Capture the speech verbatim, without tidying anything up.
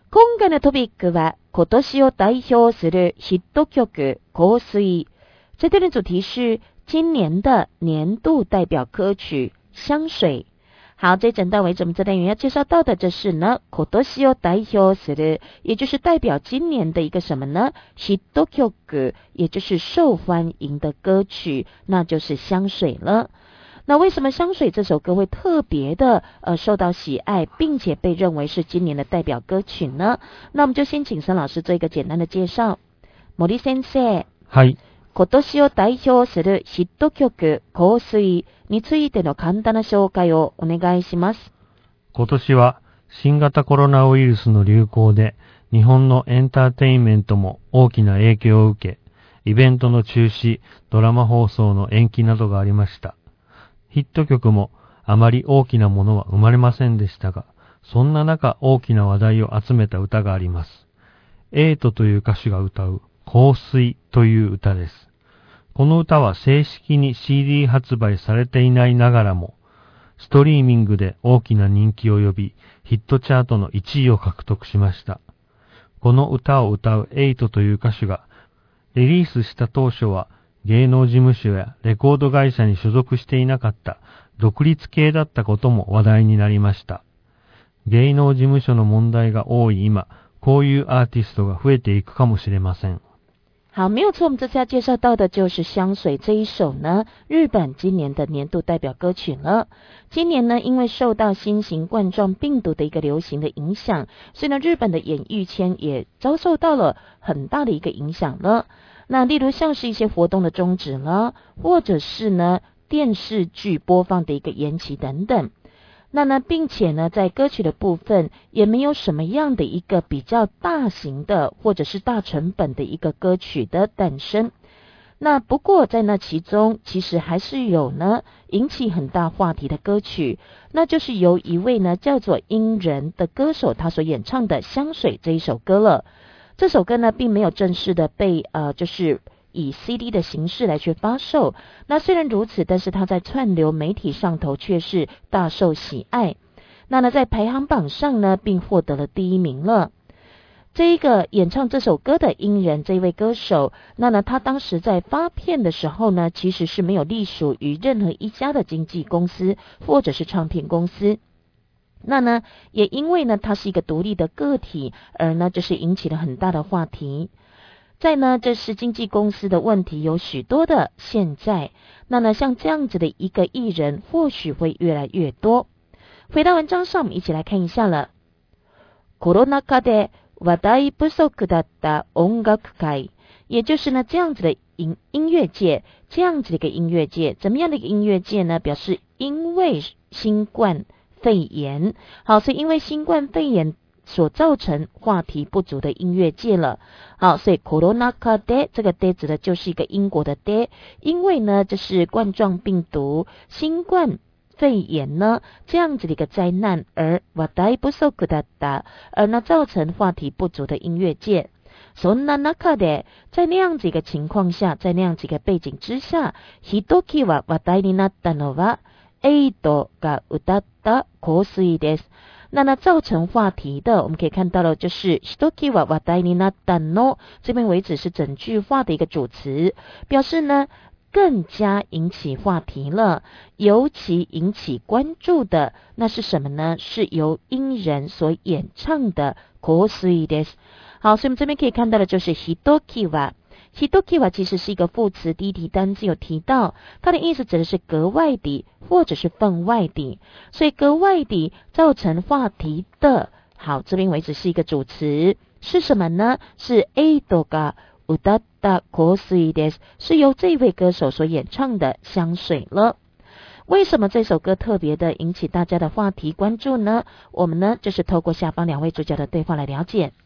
今回のトピックは今年を代表するヒット曲香水。这段的主题是今年的年度代表歌曲香水。好，这整段为止，我们这单元要介绍到的，这是呢，今年を代表する，也就是代表今年的一个什么呢？ヒット曲，也就是受欢迎的歌曲，那就是香水了。那为什么香水这首歌会特别的呃受到喜爱，并且被认为是今年的代表歌曲呢？那我们就先请森老师做一个简单的介绍。森先生。 はい。 今年を代表するヒット曲香水についての簡単な紹介をお願いします。 今年は新型コロナウイルスの流行で日本のエンターテインメントも大きな影響を受け、イベントの中止、ドラマ放送の延期などがありました。ヒット曲もあまり大きなものは生まれませんでしたが、そんな中大きな話題を集めた歌があります。エイトという歌手が歌う香水という歌です。この歌は正式に シーディー 発売されていないながらも、ストリーミングで大きな人気を呼び、ヒットチャートのいちいを獲得しました。この歌を歌うエイトという歌手が、リリースした当初は芸能事務所やレコード会社に所属していなかった独立系だったことも話題になりました。芸能事務所の問題が多い今、こういうアーティストが増えていくかもしれません。 好，没有错，我们这次要介绍到的就是香水这一首呢，日本今年的年度代表歌曲了。今年呢，因为受到新型冠状病毒的一个流行的影响，所以呢，日本的演艺圈也遭受到了很大的一个影响了。那例如像是一些活动的终止了，或者是呢，电视剧播放的一个延期等等。那呢，并且呢，在歌曲的部分也没有什么样的一个比较大型的或者是大成本的一个歌曲的诞生。那不过在那其中，其实还是有呢引起很大话题的歌曲，那就是由一位呢叫做殷人的歌手他所演唱的《香水》这一首歌了。这首歌呢，并没有正式的被呃就是。以 C D 的形式来去发售，那虽然如此，但是它在串流媒体上头却是大受喜爱。那呢，在排行榜上呢，并获得了第一名了。这一个演唱这首歌的殷人这位歌手，那呢，他当时在发片的时候呢，其实是没有隶属于任何一家的经纪公司或者是唱片公司。那呢，也因为呢，他是一个独立的个体，而呢，就是引起了很大的话题。在呢，这是经纪公司的问题有许多的现在，那呢，像这样子的一个艺人或许会越来越多。回到文章上，我们一起来看一下了。コロナ禍で話題不足だった音楽界，也就是呢这样子的音音乐界，这样子的一个音乐界，怎么样的一个音乐界呢？表示因为新冠肺炎，好，所以因为新冠肺炎所造成话题不足的音乐界了。好，所以 Corona で这个で指的就是一个英国的で，因为呢这是冠状病毒新冠肺炎呢这样子的一个灾难，而話題不足だった，而呢造成话题不足的音乐界。そんな中で在那样子一个情况下，在那样子一个背景之下、ひときわ話題になったのはエイトが歌った香水です。那呢造成话题的，我们可以看到了，就是ひときわ話題になったの，这边为止是整句话的一个主词，表示呢更加引起话题了，尤其引起关注的，那是什么呢？是由殷人所演唱的香水です。好，所以我们这边可以看到的就是ひときわ。ひときわ其实是一个副词，第一题单字有提到，它的意思指的是格外的或者是分外的，所以格外的造成话题的。好，这边为止是一个主词，是什么呢？是エイトが歌った香水です，是由这位歌手所演唱的香水了。为什么这首歌特别的引起大家的话题关注呢？我们呢就是透过下方两位主角的对话来了解。